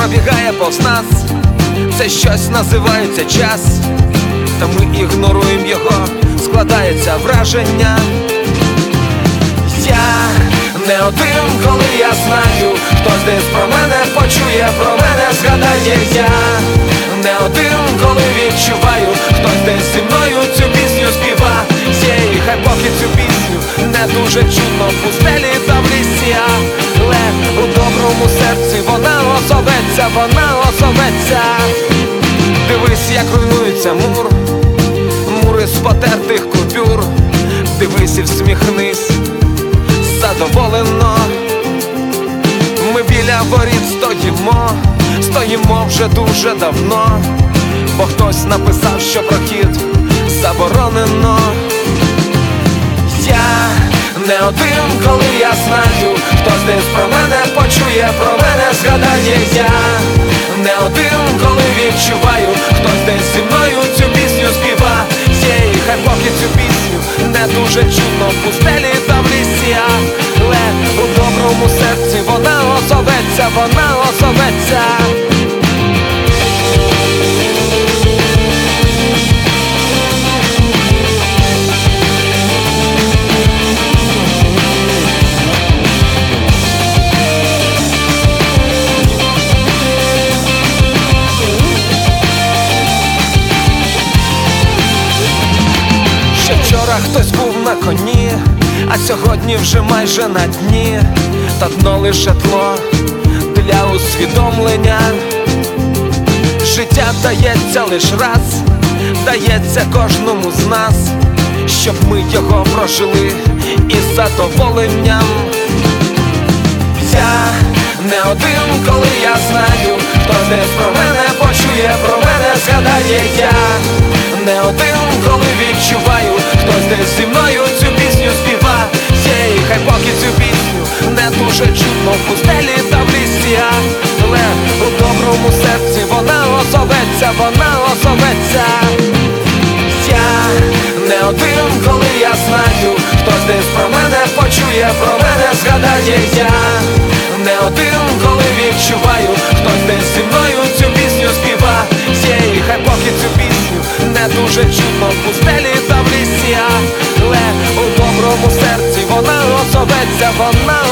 пробігає повз нас, це щось називається час, та ми ігноруємо його, складається враження. Я не один, коли я знаю, хтось десь про мене почує, про мене згадає. Я не один, коли відчуваю, хтось десь зі мною цю пісню співа. І хай поки цю пісню не дуже чутно в пустелі та в лісі, але у доброму серці вона озоветься, вона озоветься. Дивись, як руйнується мур, мури з потертих купюр. Дивись і всміхнись задоволено. Ми біля воріт стоїмо вже дуже давно, бо хтось написав, що прохід заборонено. Я не один, коли я знаю, хтось десь про мене почує, про мене згадає. Я не один, коли відчуваю, хтось десь зі мною цю пісню співа. І хай поки цю пісню не дуже чутно в пустелі та в лісі, але у доброму серці вона озоветься, вона озоветься. Вчора хтось був на коні, а сьогодні вже майже на дні. Та дно лише тло для усвідомлення. Життя дається лиш раз, дається кожному з нас, щоб ми його прожили із задоволенням. Я не один, коли я знаю, хтось десь про мене почує, про мене згадає. Я не один, коли відчуваю, хтось десь зі мною цю пісню співа. І хай поки цю пісню не дуже чутно в пустелі та в лісі, але у доброму серці вона озоветься, вона озоветься. Я не один, коли я знаю, хтось десь про мене почує, про мене згадає. Я не один, коли відчуваю, хтось десь зі мною цю пісню співа. І хай поки цю пісню не дуже чутно в пустелі та в лісі, але у доброму серці вона озоветься, вона